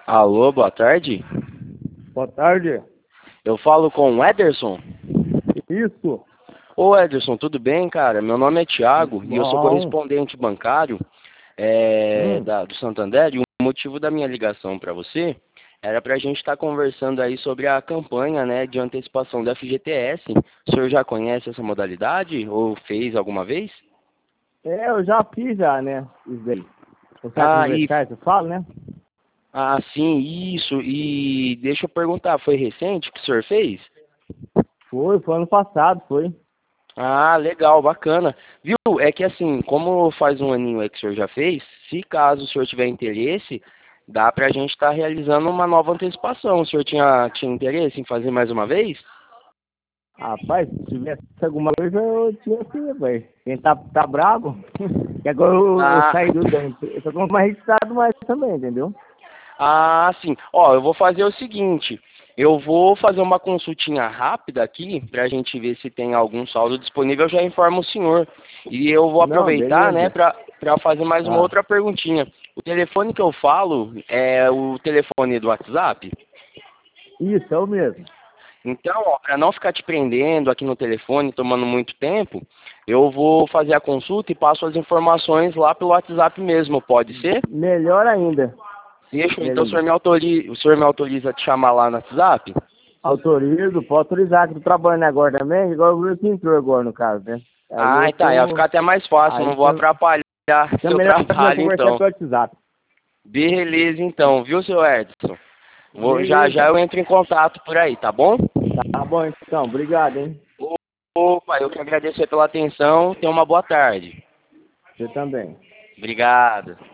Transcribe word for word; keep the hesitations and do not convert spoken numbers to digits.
Alô, boa tarde. Boa tarde. Eu falo com o Ederson. Isso. Ô Ederson, tudo bem, cara? Meu nome é Thiago e eu sou Bom. correspondente bancário é, Hum. da, do Santander. E o motivo da minha ligação para você era para a gente estar conversando aí sobre a campanha, né, de antecipação da F G T S. O senhor já conhece essa modalidade ou fez alguma vez? É, eu já fiz já, né? Isso daí. O site Ah, e, universitário, você fala, né? ah, sim, isso. E deixa eu perguntar, foi recente que o senhor fez? Foi, foi ano passado, foi. Ah, legal, bacana. Viu? É que assim, como faz um aninho aí que o senhor já fez, se caso o senhor tiver interesse, dá pra gente estar realizando uma nova antecipação. O senhor tinha, tinha interesse em fazer mais uma vez? Rapaz, se tivesse alguma coisa, eu tinha sim, velho. Quem tá, tá bravo, que agora eu, eu Ah, saí do da empresa, eu tô com mais registrado mais também, entendeu? ah, sim. Ó, eu vou fazer o seguinte, eu vou fazer uma consultinha rápida aqui pra gente ver se tem algum saldo disponível, eu já informo o senhor. E eu vou Não, aproveitar, né, beleza. pra, pra fazer mais uma Ah, outra perguntinha. O telefone que eu falo é o telefone do WhatsApp? isso, é o mesmo. Então, para não ficar te prendendo aqui no telefone, tomando muito tempo, eu vou fazer a consulta e passo as informações lá pelo WhatsApp mesmo, pode ser? Melhor ainda. Deixa, então o senhor Beleza. me autoriza, o senhor me autoriza a te chamar lá no WhatsApp? Autorizo, pode autorizar, que eu tô trabalhando agora também, igual o grupo entrou agora no caso, né? Aí Ah, eu tá, ia tô. ficar até mais fácil, Aí não vou fica, atrapalhar fica seu melhor nós trabalho conversar então. pelo WhatsApp. Beleza então, viu, seu Edson? Vou, já já Beleza. eu entro em contato por aí, tá bom? Tá bom então, obrigado, hein? Opa, eu que agradeço aí pela atenção, tenha uma boa tarde. Você também. Obrigado.